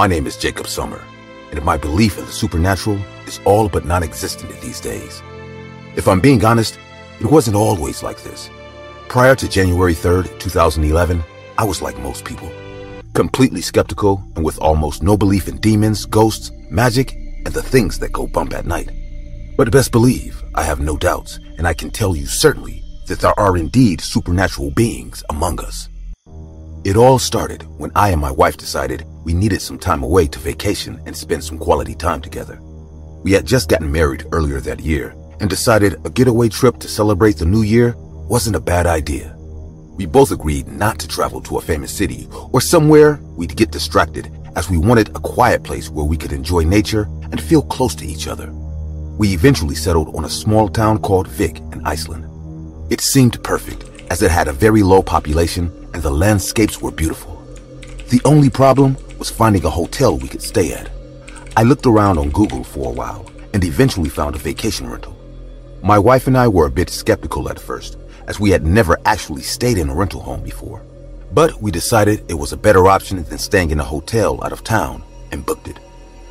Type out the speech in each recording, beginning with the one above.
My name is Jacob Sommer, and my belief in the supernatural is all but non-existent these days. If I'm being honest, it wasn't always like this. Prior to January 3rd, 2011, I was like most people, completely skeptical and with almost no belief in demons, ghosts, magic, and the things that go bump at night. But best believe, I have no doubts, and I can tell you certainly that there are indeed supernatural beings among us. It all started when I and my wife decided we needed some time away to vacation and spend some quality time together. We had just gotten married earlier that year and decided a getaway trip to celebrate the new year wasn't a bad idea. We both agreed not to travel to a famous city or somewhere we'd get distracted, as we wanted a quiet place where we could enjoy nature and feel close to each other. We eventually settled on a small town called Vik in Iceland. It seemed perfect, as it had a very low population and the landscapes were beautiful. The only problem was finding a hotel we could stay at. I looked around on Google for a while and eventually found a vacation rental. My wife and I were a bit skeptical at first, as we had never actually stayed in a rental home before. But we decided it was a better option than staying in a hotel out of town and booked it.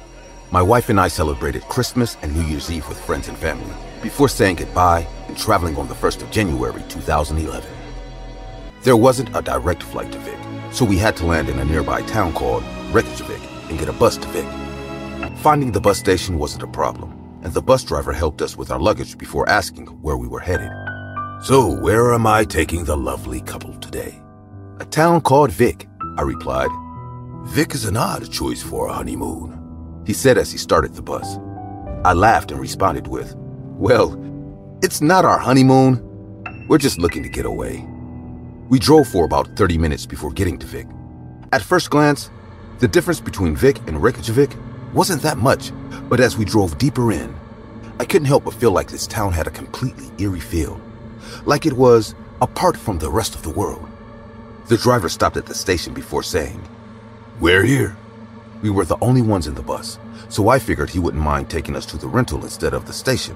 My wife and I celebrated Christmas and New Year's Eve with friends and family before saying goodbye and traveling on the 1st of January 2011. There wasn't a direct flight to Vik, so we had to land in a nearby town called Reykjavik and get a bus to Vik. Finding the bus station wasn't a problem, and the bus driver helped us with our luggage before asking where we were headed. "So where am I taking the lovely couple today?" "A town called Vik," I replied. "Vik is an odd choice for a honeymoon," he said as he started the bus. I laughed and responded with, "Well, it's not our honeymoon. We're just looking to get away." We drove for about 30 minutes before getting to Vik. At first glance, the difference between Vik and Reykjavik wasn't that much, but as we drove deeper in, I couldn't help but feel like this town had a completely eerie feel, like it was apart from the rest of the world. The driver stopped at the station before saying, "We're here." We were the only ones in the bus, so I figured he wouldn't mind taking us to the rental instead of the station.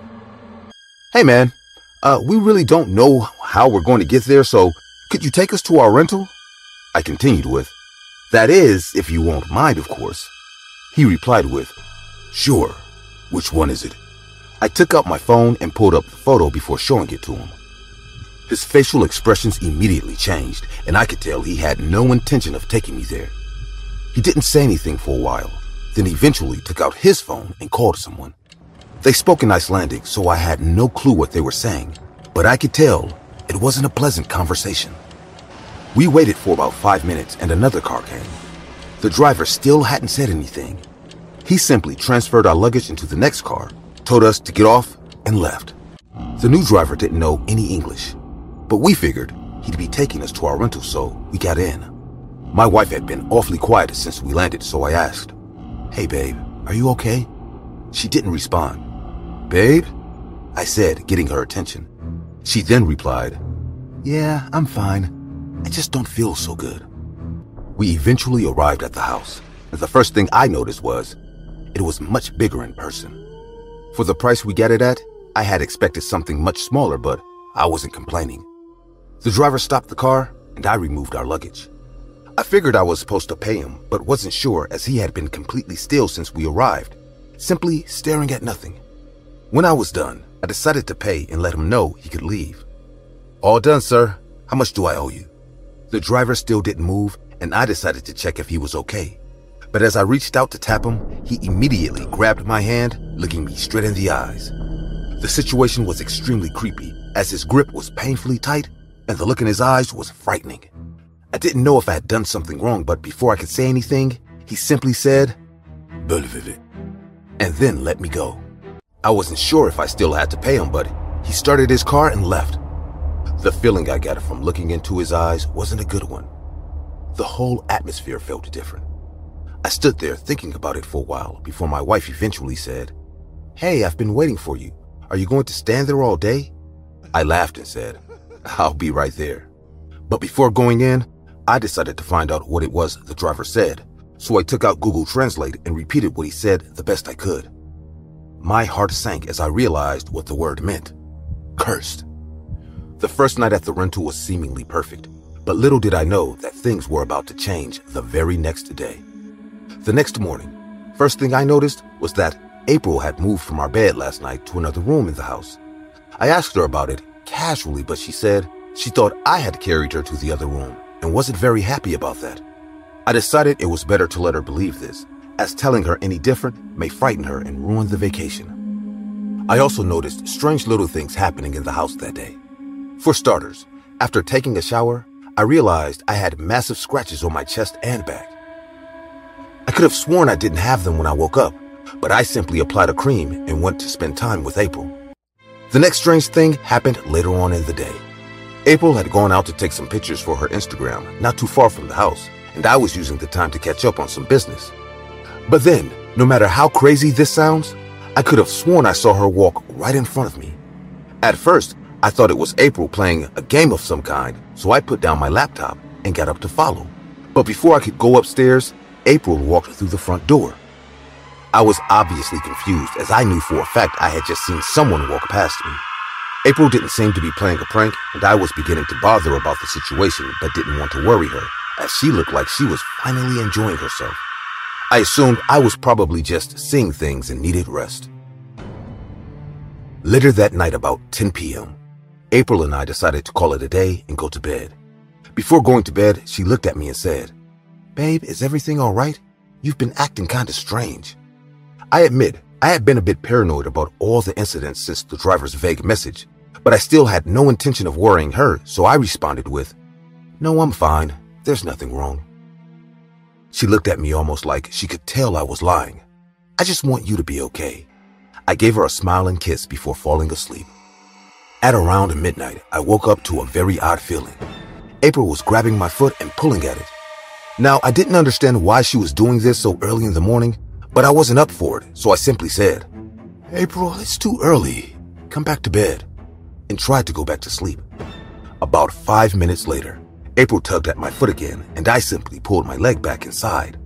"Hey man, we really don't know how we're going to get there, so could you take us to our rental?" I continued with, "That is, if you won't mind, of course." He replied with, "Sure. Which one is it?" I took out my phone and pulled up the photo before showing it to him. His facial expressions immediately changed, and I could tell he had no intention of taking me there. He didn't say anything for a while, then eventually took out his phone and called someone. They spoke in Icelandic, so I had no clue what they were saying, but I could tell it wasn't a pleasant conversation. We waited for about 5 minutes and another car came. The driver still hadn't said anything. He simply transferred our luggage into the next car, told us to get off, and left. The new driver didn't know any English, but we figured he'd be taking us to our rental, so we got in. My wife had been awfully quiet since we landed, so I asked, "Hey babe, are you okay?" She didn't respond. "Babe?" I said, getting her attention. She then replied, "Yeah, I'm fine. I just don't feel so good." We eventually arrived at the house, and the first thing I noticed was it was much bigger in person. For the price we got it at, I had expected something much smaller, but I wasn't complaining. The driver stopped the car, and I removed our luggage. I figured I was supposed to pay him, but wasn't sure as he had been completely still since we arrived, simply staring at nothing. When I was done, I decided to pay and let him know he could leave. "All done, sir. How much do I owe you?" The driver still didn't move, and I decided to check if he was okay. But as I reached out to tap him, he immediately grabbed my hand, looking me straight in the eyes. The situation was extremely creepy, as his grip was painfully tight, and the look in his eyes was frightening. I didn't know if I had done something wrong, but before I could say anything, he simply said, "Bölvivit," and then let me go. I wasn't sure if I still had to pay him, but he started his car and left. The feeling I got from looking into his eyes wasn't a good one. The whole atmosphere felt different. I stood there thinking about it for a while before my wife eventually said, "Hey, I've been waiting for you. Are you going to stand there all day?" I laughed and said, "I'll be right there." But before going in, I decided to find out what it was the driver said, so I took out Google Translate and repeated what he said the best I could. My heart sank as I realized what the word meant. Cursed. The first night at the rental was seemingly perfect, but little did I know that things were about to change the very next day. The next morning, first thing I noticed was that April had moved from our bed last night to another room in the house. I asked her about it casually, but she said she thought I had carried her to the other room and wasn't very happy about that. I decided it was better to let her believe this, as telling her any different may frighten her and ruin the vacation. I also noticed strange little things happening in the house that day. For starters, after taking a shower, I realized I had massive scratches on my chest and back. I could have sworn I didn't have them when I woke up, but I simply applied a cream and went to spend time with April. The next strange thing happened later on in the day. April had gone out to take some pictures for her Instagram not too far from the house, and I was using the time to catch up on some business. But then, no matter how crazy this sounds, I could have sworn I saw her walk right in front of me. At first, I thought it was April playing a game of some kind, so I put down my laptop and got up to follow. But before I could go upstairs, April walked through the front door. I was obviously confused, as I knew for a fact I had just seen someone walk past me. April didn't seem to be playing a prank, and I was beginning to bother about the situation but didn't want to worry her, as she looked like she was finally enjoying herself. I assumed I was probably just seeing things and needed rest. Later that night, about 10 p.m., April and I decided to call it a day and go to bed. Before going to bed, she looked at me and said, "Babe, is everything all right? You've been acting kind of strange." I admit, I had been a bit paranoid about all the incidents since the driver's vague message, but I still had no intention of worrying her, so I responded with, "No, I'm fine. There's nothing wrong." She looked at me almost like she could tell I was lying. "I just want you to be okay." I gave her a smile and kiss before falling asleep. At around midnight, I woke up to a very odd feeling. April was grabbing my foot and pulling at it. Now, I didn't understand why she was doing this so early in the morning, but I wasn't up for it, so I simply said, "April, it's too early. Come back to bed," and tried to go back to sleep. About 5 minutes later, April tugged at my foot again, and I simply pulled my leg back inside.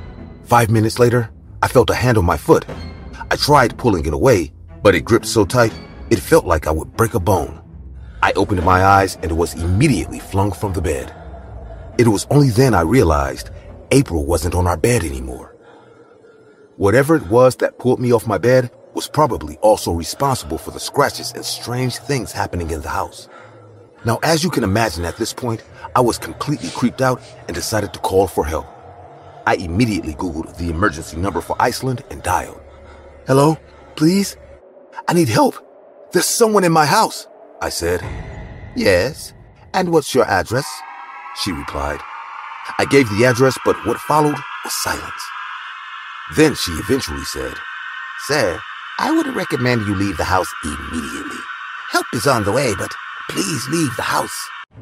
5 minutes later, I felt a hand on my foot. I tried pulling it away, but it gripped so tight, it felt like I would break a bone. I opened my eyes and was immediately flung from the bed. It was only then I realized April wasn't on our bed anymore. Whatever it was that pulled me off my bed was probably also responsible for the scratches and strange things happening in the house. Now, as you can imagine at this point, I was completely creeped out and decided to call for help. I immediately Googled the emergency number for Iceland and dialed. "Hello, please? I need help. There's someone in my house," I said. "Yes, and what's your address?" she replied. I gave the address, but what followed was silence. Then she eventually said, "Sir, I would recommend you leave the house immediately. Help is on the way, but please leave the house."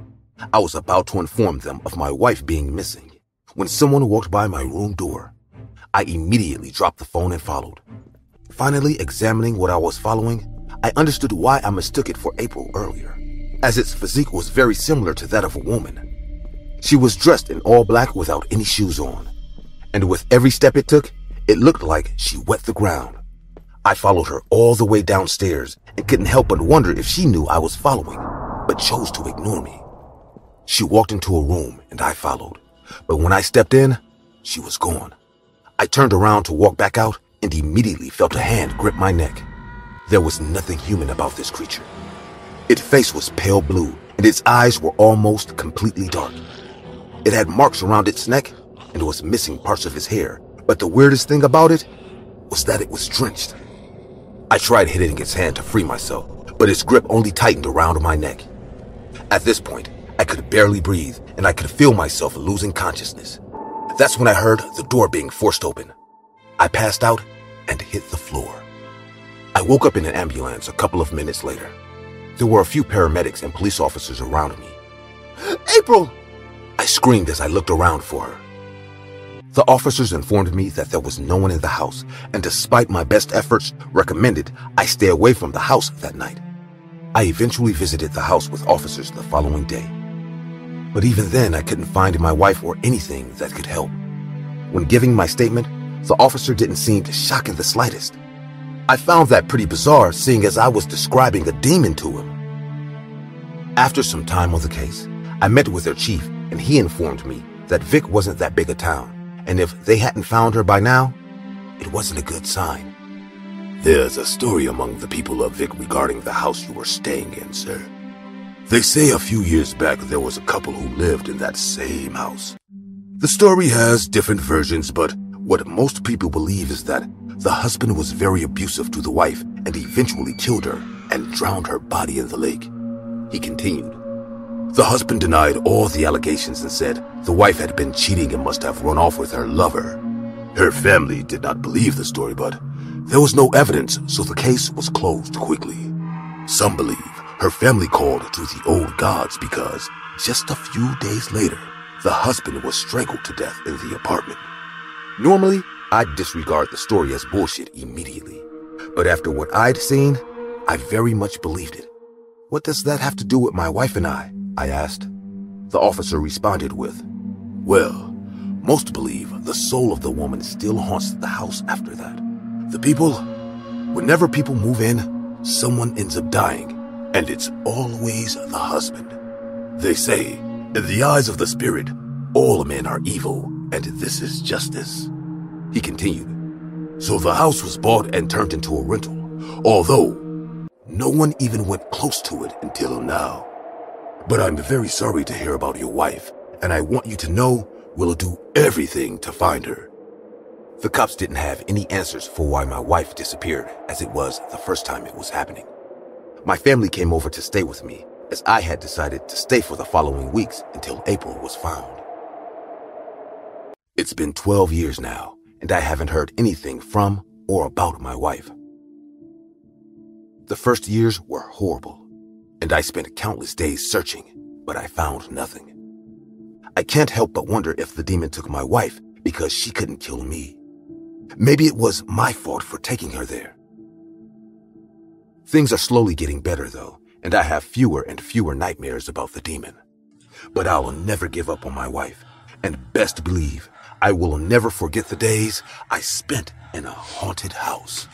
I was about to inform them of my wife being missing when someone walked by my room door. I immediately dropped the phone and followed. Finally examining what I was following, I understood why I mistook it for April earlier, as its physique was very similar to that of a woman. She was dressed in all black without any shoes on, and with every step it took, it looked like she wet the ground. I followed her all the way downstairs and couldn't help but wonder if she knew I was following, but chose to ignore me. She walked into a room and I followed, but when I stepped in, she was gone. I turned around to walk back out and immediately felt a hand grip my neck. There was nothing human about this creature. Its face was pale blue and its eyes were almost completely dark. It had marks around its neck and was missing parts of its hair, but the weirdest thing about it was that it was drenched. I tried hitting its hand to free myself, but its grip only tightened around my neck. At this point, I could barely breathe and I could feel myself losing consciousness. That's when I heard the door being forced open. I passed out and hit the floor. I woke up in an ambulance a couple of minutes later. There were a few paramedics and police officers around me. "April!" I screamed as I looked around for her. The officers informed me that there was no one in the house, and despite my best efforts, recommended I stay away from the house that night. I eventually visited the house with officers the following day. But even then, I couldn't find my wife or anything that could help. When giving my statement, the officer didn't seem shocked in the slightest. I found that pretty bizarre, seeing as I was describing a demon to him. After some time on the case, I met with their chief, and he informed me that Vic wasn't that big a town, and if they hadn't found her by now, it wasn't a good sign. There's a story among the people of Vic regarding the house you were staying in, sir. They say a few years back there was a couple who lived in that same house. The story has different versions, but what most people believe is that the husband was very abusive to the wife and eventually killed her and drowned her body in the lake. He continued. The husband denied all the allegations and said the wife had been cheating and must have run off with her lover. Her family did not believe the story, but there was no evidence, so the case was closed quickly. Some believe her family called to the old gods because just a few days later, the husband was strangled to death in the apartment. Normally, I'd disregard the story as bullshit immediately, but after what I'd seen, I very much believed it. What does that have to do with my wife and I asked. The officer responded with, well, most believe the soul of the woman still haunts the house after that. Whenever people move in, someone ends up dying, and it's always the husband. They say, in the eyes of the spirit, all men are evil, and this is justice. He continued, so the house was bought and turned into a rental, although no one even went close to it until now. But I'm very sorry to hear about your wife, and I want you to know we'll do everything to find her. The cops didn't have any answers for why my wife disappeared, as it was the first time it was happening. My family came over to stay with me, as I had decided to stay for the following weeks until April was found. It's been 12 years now, and I haven't heard anything from or about my wife. The first years were horrible, and I spent countless days searching, but I found nothing. I can't help but wonder if the demon took my wife because she couldn't kill me. Maybe it was my fault for taking her there. Things are slowly getting better, though, and I have fewer and fewer nightmares about the demon. But I will never give up on my wife, and best believe I will never forget the days I spent in a haunted house.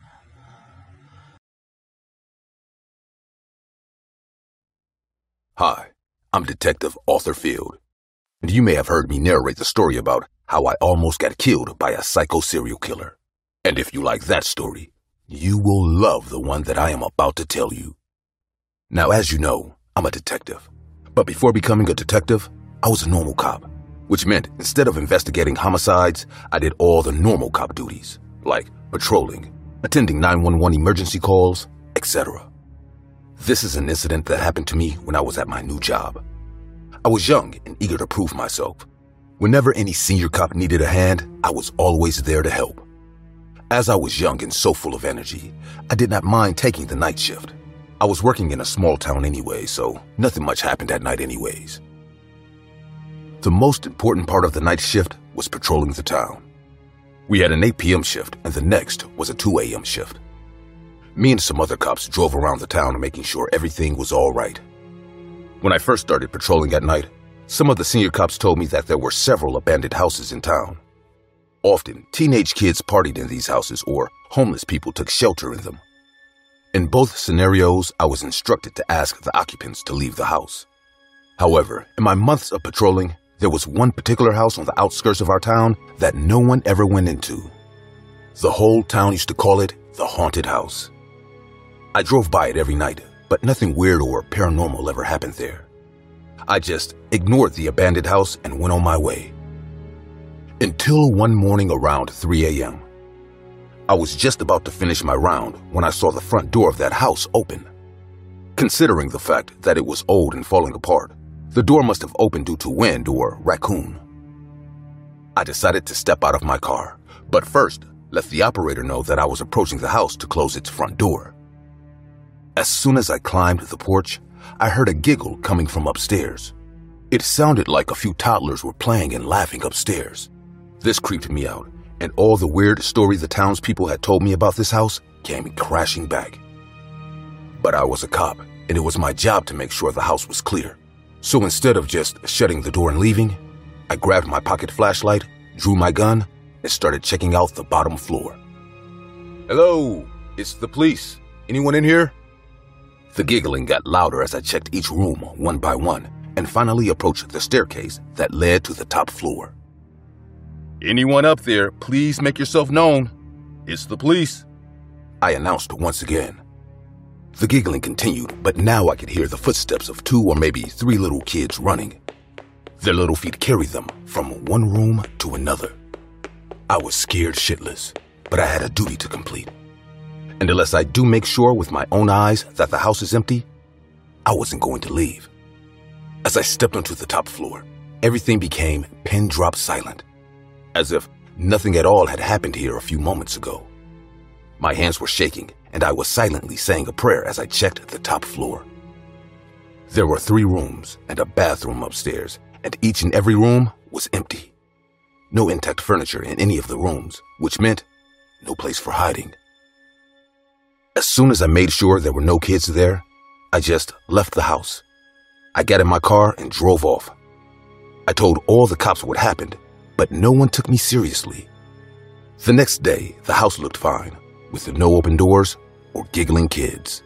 Hi, I'm Detective Arthur Field, and you may have heard me narrate the story about how I almost got killed by a psycho serial killer. And if you like that story, you will love the one that I am about to tell you. Now, as you know, I'm a detective. But before becoming a detective, I was a normal cop, which meant instead of investigating homicides, I did all the normal cop duties, like patrolling, attending 911 emergency calls, etc. This is an incident that happened to me when I was at my new job. I was young and eager to prove myself. Whenever any senior cop needed a hand, I was always there to help. As I was young and so full of energy, I did not mind taking the night shift. I was working in a small town anyway, so nothing much happened at night anyways. The most important part of the night shift was patrolling the town. We had an 8 p.m. shift and the next was a 2 a.m. shift. Me and some other cops drove around the town making sure everything was all right. When I first started patrolling at night, some of the senior cops told me that there were several abandoned houses in town. Often, teenage kids partied in these houses or homeless people took shelter in them. In both scenarios, I was instructed to ask the occupants to leave the house. However, in my months of patrolling, there was one particular house on the outskirts of our town that no one ever went into. The whole town used to call it the haunted house. I drove by it every night, but nothing weird or paranormal ever happened there. I just ignored the abandoned house and went on my way. Until one morning around 3 a.m. I was just about to finish my round when I saw the front door of that house open. Considering the fact that it was old and falling apart, the door must have opened due to wind or raccoon. I decided to step out of my car, but first let the operator know that I was approaching the house to close its front door. As soon as I climbed the porch, I heard a giggle coming from upstairs. It sounded like a few toddlers were playing and laughing upstairs. This creeped me out, and all the weird story the townspeople had told me about this house came crashing back. But I was a cop, and it was my job to make sure the house was clear. So instead of just shutting the door and leaving, I grabbed my pocket flashlight, drew my gun, and started checking out the bottom floor. Hello, it's the police. Anyone in here? The giggling got louder as I checked each room one by one and finally approached the staircase that led to the top floor. Anyone up there, please make yourself known. It's the police, I announced once again. The giggling continued, but now I could hear the footsteps of 2 or maybe 3 little kids running. Their little feet carried them from one room to another. I was scared shitless, but I had a duty to complete. And unless I do make sure with my own eyes that the house is empty, I wasn't going to leave. As I stepped onto the top floor, everything became pin-drop silent, as if nothing at all had happened here a few moments ago. My hands were shaking, and I was silently saying a prayer as I checked the top floor. There were 3 rooms and a bathroom upstairs, and each and every room was empty. No intact furniture in any of the rooms, which meant no place for hiding. As soon as I made sure there were no kids there, I just left the house. I got in my car and drove off. I told all the cops what happened, but no one took me seriously. The next day, the house looked fine, with no open doors or giggling kids.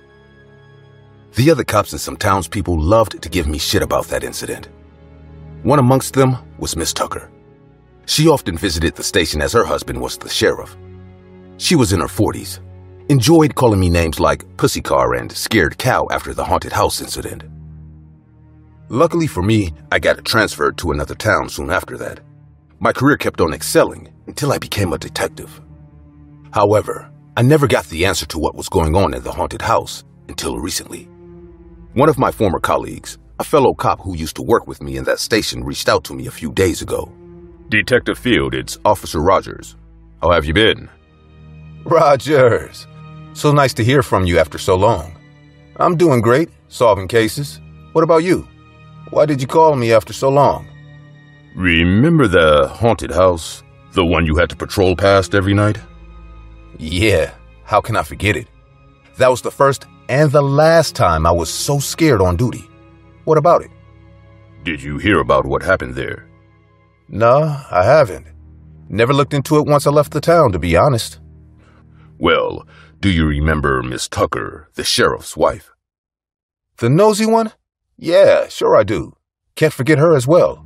The other cops and some townspeople loved to give me shit about that incident. One amongst them was Miss Tucker. She often visited the station as her husband was the sheriff. She was in her 40s, enjoyed calling me names like Pussy Car and Scared Cow after the haunted house incident. Luckily for me, I got transferred to another town soon after that. My career kept on excelling until I became a detective. However, I never got the answer to what was going on in the haunted house until recently. One of my former colleagues, a fellow cop who used to work with me in that station, reached out to me a few days ago. Detective Field, it's Officer Rogers. How have you been? Rogers, so nice to hear from you after so long. I'm doing great, solving cases. What about you? Why did you call me after so long? Remember the haunted house? The one you had to patrol past every night? Yeah, how can I forget it? That was the first and the last time I was so scared on duty. What about it? Did you hear about what happened there? No, I haven't. Never looked into it once I left the town, to be honest. Well, do you remember Miss Tucker, the sheriff's wife? The nosy one? Yeah, sure I do. Can't forget her as well.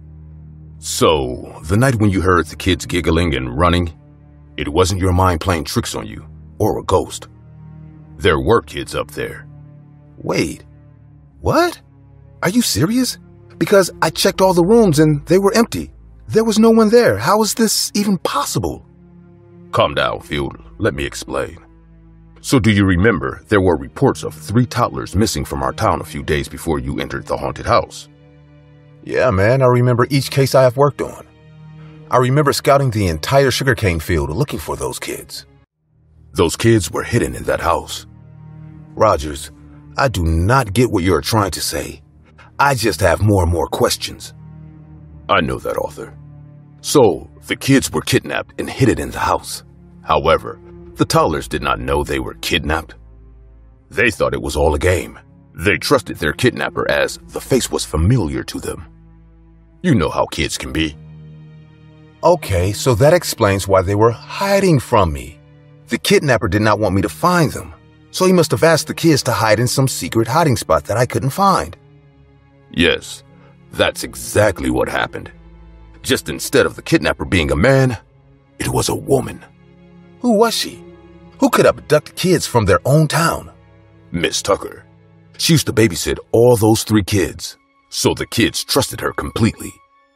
So, the night when you heard the kids giggling and running, it wasn't your mind playing tricks on you, or a ghost. There were kids up there. Wait, what? Are you serious? Because I checked all the rooms and they were empty. There was no one there. How is this even possible? Calm down, Field. Let me explain. So do you remember there were reports of 3 toddlers missing from our town a few days before you entered the haunted house? Yeah, man, I remember each case I have worked on. I remember scouting the entire sugarcane field looking for those kids. Those kids were hidden in that house. Rogers, I do not get what you're trying to say. I just have more and more questions. I know that, Arthur. So, the kids were kidnapped and hidden in the house. However, the toddlers did not know they were kidnapped. They thought it was all a game. They trusted their kidnapper as the face was familiar to them. You know how kids can be. Okay, so that explains why they were hiding from me. The kidnapper did not want me to find them, so he must have asked the kids to hide in some secret hiding spot that I couldn't find. Yes, that's exactly what happened. Just instead of the kidnapper being a man, it was a woman. Who was she? Who could abduct kids from their own town? Miss Tucker. She used to babysit all those 3 kids, so the kids trusted her completely.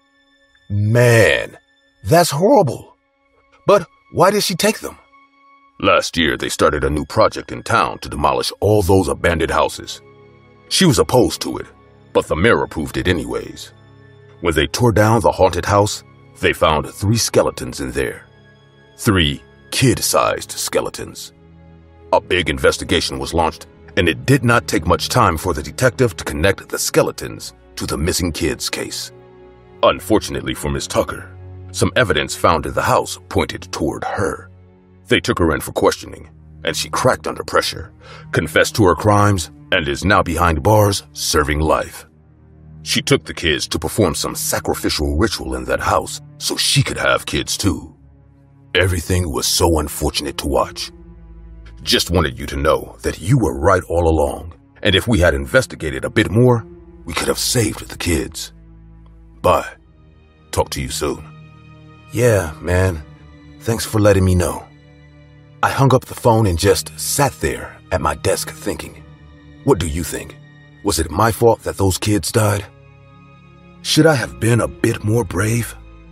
Man, that's horrible. But why did she take them? Last year, they started a new project in town to demolish all those abandoned houses. She was opposed to it, but the mayor approved it anyways. When they tore down the haunted house, they found 3 skeletons in there. 3 kid-sized skeletons. A big investigation was launched, and it did not take much time for the detective to connect the skeletons to the missing kids case. Unfortunately for Miss Tucker, some evidence found in the house pointed toward her. They took her in for questioning, and she cracked under pressure, confessed to her crimes, and is now behind bars serving life. She took the kids to perform some sacrificial ritual in that house so she could have kids too. Everything was so unfortunate to watch. Just wanted you to know that you were right all along, and if we had investigated a bit more, we could have saved the kids. Bye. Talk to you soon. Yeah, man. Thanks for letting me know. I hung up the phone and just sat there at my desk thinking. What do you think? Was it my fault that those kids died? Should I have been a bit more brave?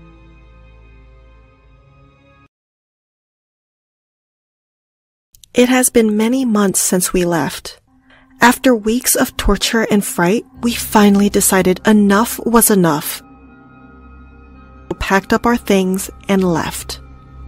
It has been many months since we left. After weeks of torture and fright, we finally decided enough was enough. We packed up our things and left.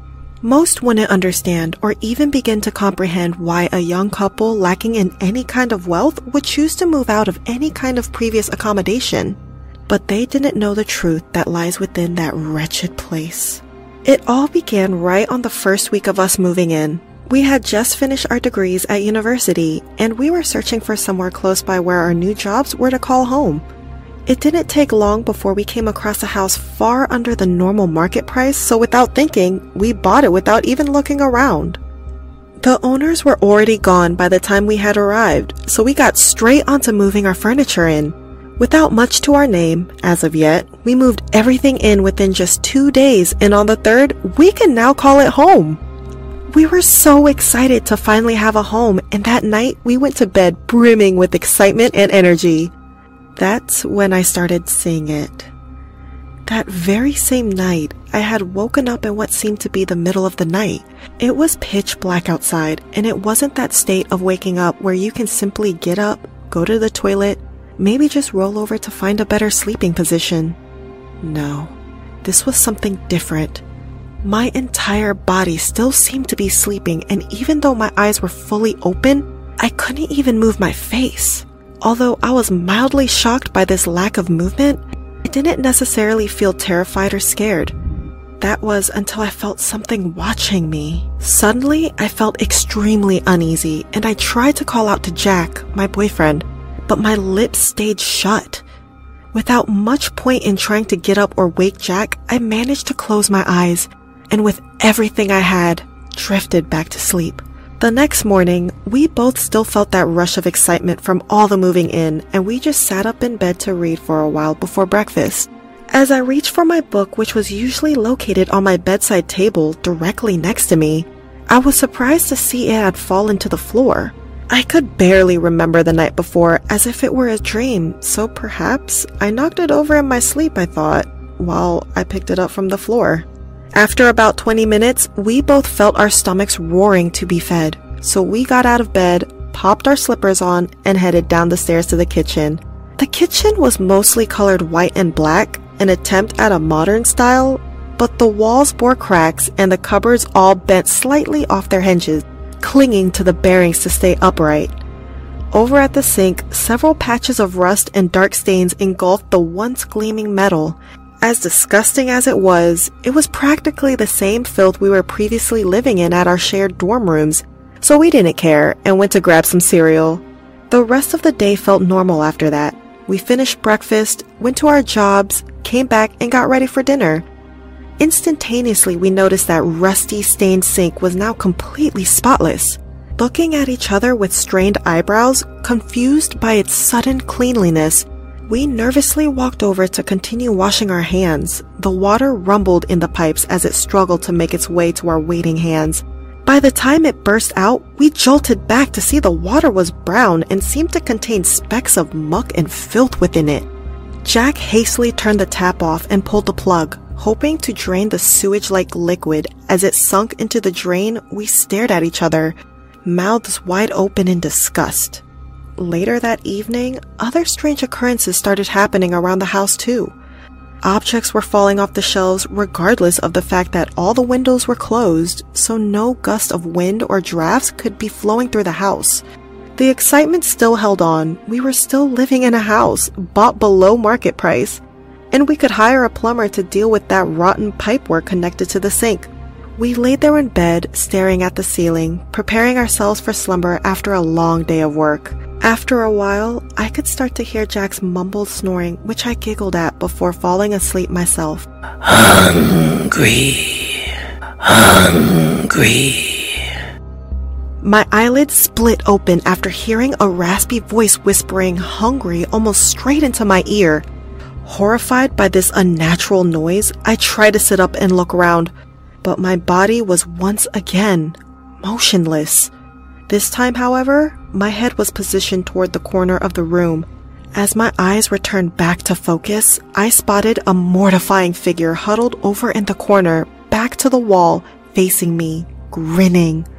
Most wouldn't understand or even begin to comprehend why a young couple lacking in any kind of wealth would choose to move out of any kind of previous accommodation. But they didn't know the truth that lies within that wretched place. It all began right on the first week of us moving in. We had just finished our degrees at university, and we were searching for somewhere close by where our new jobs were to call home. It didn't take long before we came across a house far under the normal market price, so without thinking, we bought it without even looking around. The owners were already gone by the time we had arrived, so we got straight onto moving our furniture in. Without much to our name, as of yet, we moved everything in within just 2 days, and on the third, we can now call it home. We were so excited to finally have a home, and that night we went to bed brimming with excitement and energy. That's when I started seeing it. That very same night, I had woken up in what seemed to be the middle of the night. It was pitch black outside, and it wasn't that state of waking up where you can simply get up, go to the toilet, maybe just roll over to find a better sleeping position. No, this was something different. My entire body still seemed to be sleeping, and even though my eyes were fully open, I couldn't even move my face. Although I was mildly shocked by this lack of movement, I didn't necessarily feel terrified or scared. That was until I felt something watching me. Suddenly, I felt extremely uneasy, and I tried to call out to Jack, my boyfriend, but my lips stayed shut. Without much point in trying to get up or wake Jack, I managed to close my eyes, and with everything I had, drifted back to sleep. The next morning, we both still felt that rush of excitement from all the moving in, and we just sat up in bed to read for a while before breakfast. As I reached for my book, which was usually located on my bedside table directly next to me, I was surprised to see it had fallen to the floor. I could barely remember the night before, as if it were a dream, so perhaps I knocked it over in my sleep, I thought, while I picked it up from the floor. After about 20 minutes, we both felt our stomachs roaring to be fed, so we got out of bed, popped our slippers on, and headed down the stairs to the kitchen. The kitchen was mostly colored white and black, an attempt at a modern style, but the walls bore cracks and the cupboards all bent slightly off their hinges, clinging to the bearings to stay upright. Over at the sink, several patches of rust and dark stains engulfed the once gleaming metal. As disgusting as it was practically the same filth we were previously living in at our shared dorm rooms, so we didn't care and went to grab some cereal. The rest of the day felt normal after that. We finished breakfast, went to our jobs, came back, and got ready for dinner. Instantaneously, we noticed that rusty, stained sink was now completely spotless. Looking at each other with strained eyebrows, confused by its sudden cleanliness, we nervously walked over to continue washing our hands. The water rumbled in the pipes as it struggled to make its way to our waiting hands. By the time it burst out, we jolted back to see the water was brown and seemed to contain specks of muck and filth within it. Jack hastily turned the tap off and pulled the plug, hoping to drain the sewage-like liquid. As it sunk into the drain, we stared at each other, mouths wide open in disgust. Later that evening, other strange occurrences started happening around the house too. Objects were falling off the shelves regardless of the fact that all the windows were closed, so no gust of wind or drafts could be flowing through the house. The excitement still held on. We were still living in a house, bought below market price, and we could hire a plumber to deal with that rotten pipework connected to the sink. We laid there in bed, staring at the ceiling, preparing ourselves for slumber after a long day of work. After a while, I could start to hear Jack's mumbled snoring, which I giggled at before falling asleep myself. Hungry. My eyelids split open after hearing a raspy voice whispering hungry almost straight into my ear. Horrified by this unnatural noise, I tried to sit up and look around, but my body was once again motionless. This time, however, my head was positioned toward the corner of the room. As my eyes returned back to focus, I spotted a mortifying figure huddled over in the corner, back to the wall, facing me, grinning.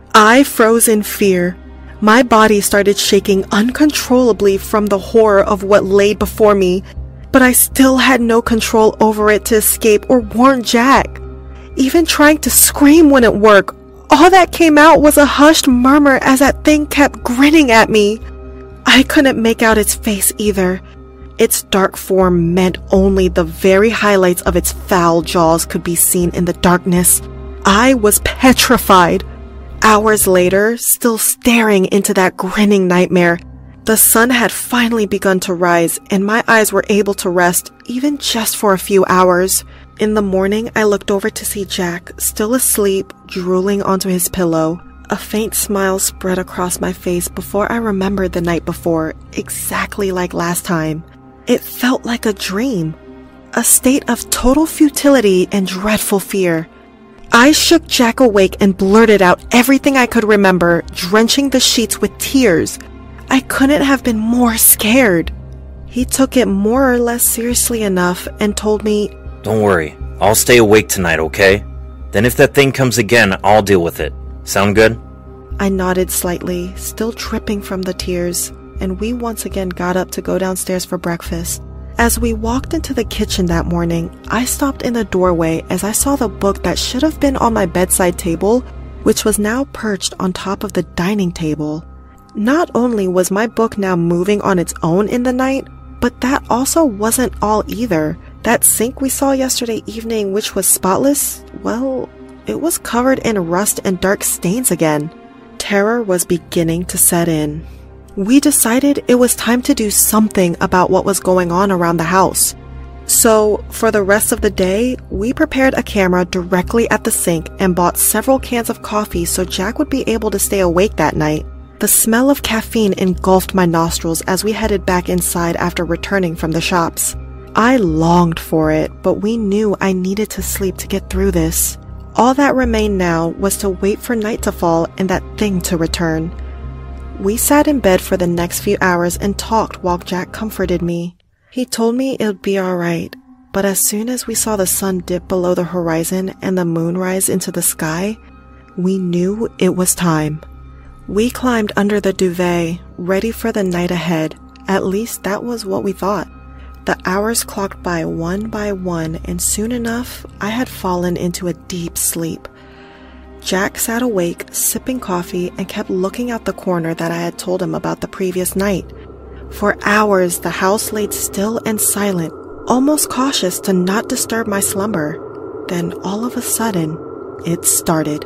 I froze in fear. My body started shaking uncontrollably from the horror of what lay before me, but I still had no control over it to escape or warn Jack. Even trying to scream wouldn't work. All that came out was a hushed murmur as that thing kept grinning at me. I couldn't make out its face either. Its dark form meant only the very highlights of its foul jaws could be seen in the darkness. I was petrified. Hours later, still staring into that grinning nightmare, the sun had finally begun to rise, and my eyes were able to rest, even just for a few hours. In the morning, I looked over to see Jack, still asleep, drooling onto his pillow. A faint smile spread across my face before I remembered the night before, exactly like last time. It felt like a dream, a state of total futility and dreadful fear. I shook Jack awake and blurted out everything I could remember, drenching the sheets with tears. I couldn't have been more scared. He took it more or less seriously enough and told me, "Don't worry, I'll stay awake tonight, okay? Then if that thing comes again, I'll deal with it. Sound good?" I nodded slightly, still dripping from the tears, and we once again got up to go downstairs for breakfast. As we walked into the kitchen that morning, I stopped in the doorway as I saw the book that should have been on my bedside table, which was now perched on top of the dining table. Not only was my book now moving on its own in the night, but that also wasn't all either. That sink we saw yesterday evening, which was spotless, well, it was covered in rust and dark stains again. Terror was beginning to set in. We decided it was time to do something about what was going on around the house. So, for the rest of the day, we prepared a camera directly at the sink and bought several cans of coffee so Jack would be able to stay awake that night. The smell of caffeine engulfed my nostrils as we headed back inside after returning from the shops. I longed for it, but we knew I needed to sleep to get through this. All that remained now was to wait for night to fall and that thing to return. We sat in bed for the next few hours and talked while Jack comforted me. He told me it would be alright, but as soon as we saw the sun dip below the horizon and the moon rise into the sky, we knew it was time. We climbed under the duvet, ready for the night ahead. At least that was what we thought. The hours clocked by one, and soon enough, I had fallen into a deep sleep. Jack sat awake, sipping coffee, and kept looking out the corner that I had told him about the previous night. For hours, the house laid still and silent, almost cautious to not disturb my slumber. Then, all of a sudden, it started.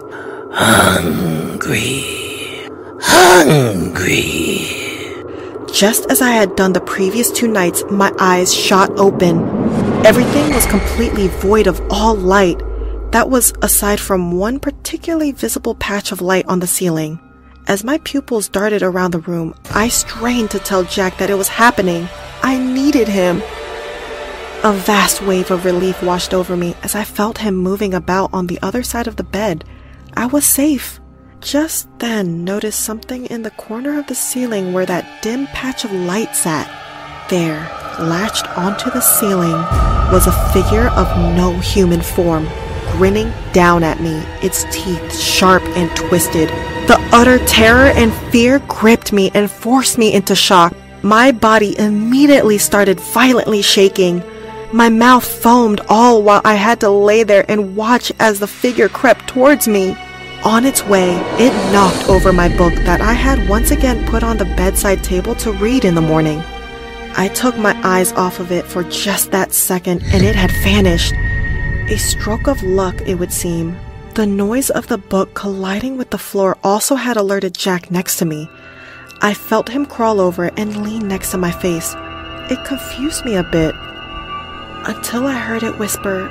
Hungry. Just as I had done the previous 2 nights, my eyes shot open. Everything was completely void of all light. That was aside from one particularly visible patch of light on the ceiling. As my pupils darted around the room, I strained to tell Jack that it was happening. I needed him. A vast wave of relief washed over me as I felt him moving about on the other side of the bed. I was safe. Just then noticed something in the corner of the ceiling where that dim patch of light sat. There, latched onto the ceiling, was a figure of no human form, grinning down at me, its teeth sharp and twisted. The utter terror and fear gripped me and forced me into shock. My body immediately started violently shaking. My mouth foamed all while I had to lay there and watch as the figure crept towards me. On its way, it knocked over my book that I had once again put on the bedside table to read in the morning. I took my eyes off of it for just that second and it had vanished. A stroke of luck, it would seem. The noise of the book colliding with the floor also had alerted Jack next to me. I felt him crawl over and lean next to my face. It confused me a bit, until I heard it whisper,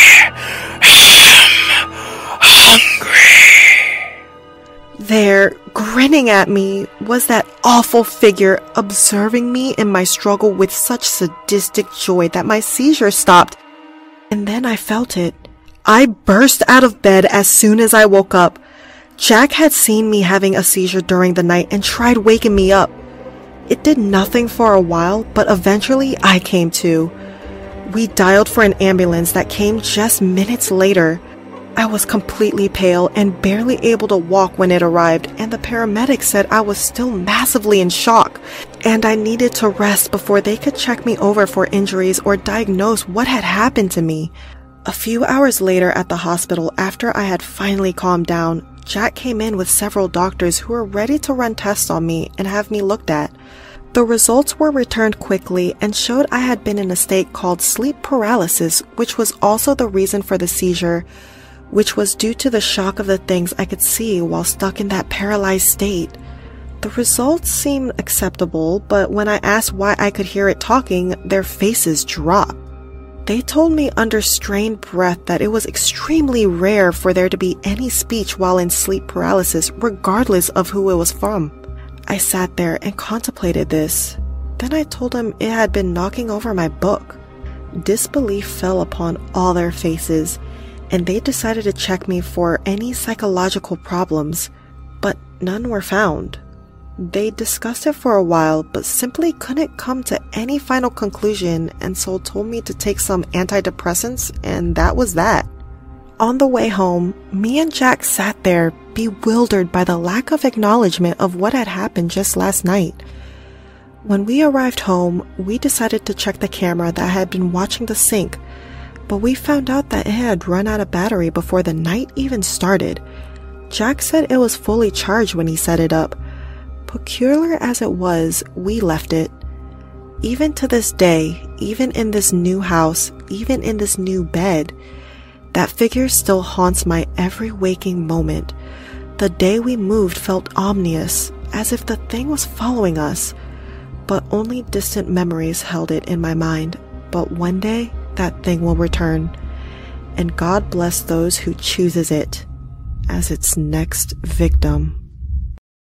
"Hungry." There, grinning at me was that awful figure observing me in my struggle with such sadistic joy that my seizure stopped. And then I felt it. I burst out of bed as soon as I woke up. Jack had seen me having a seizure during the night and tried waking me up. It did nothing for a while, but eventually I came to. We dialed for an ambulance that came just minutes later. I was completely pale and barely able to walk when it arrived, and the paramedics said I was still massively in shock, and I needed to rest before they could check me over for injuries or diagnose what had happened to me. A few hours later at the hospital, after I had finally calmed down, Jack came in with several doctors who were ready to run tests on me and have me looked at. The results were returned quickly and showed I had been in a state called sleep paralysis, which was also the reason for the seizure, which was due to the shock of the things I could see while stuck in that paralyzed state. The results seemed acceptable, but when I asked why I could hear it talking, their faces dropped. They told me under strained breath that it was extremely rare for there to be any speech while in sleep paralysis, regardless of who it was from. I sat there and contemplated this. Then I told them it had been knocking over my book. Disbelief fell upon all their faces, and they decided to check me for any psychological problems, but none were found. They discussed it for a while, but simply couldn't come to any final conclusion, and so told me to take some antidepressants, and that was that. On the way home, me and Jack sat there, bewildered by the lack of acknowledgement of what had happened just last night. When we arrived home, we decided to check the camera that had been watching the sink, but we found out that it had run out of battery before the night even started. Jack said it was fully charged when he set it up. Peculiar as it was, we left it. Even to this day, even in this new house, even in this new bed, that figure still haunts my every waking moment. The day we moved felt ominous, as if the thing was following us, but only distant memories held it in my mind. But one day, that thing will return, and God bless those who chooses it as its next victim.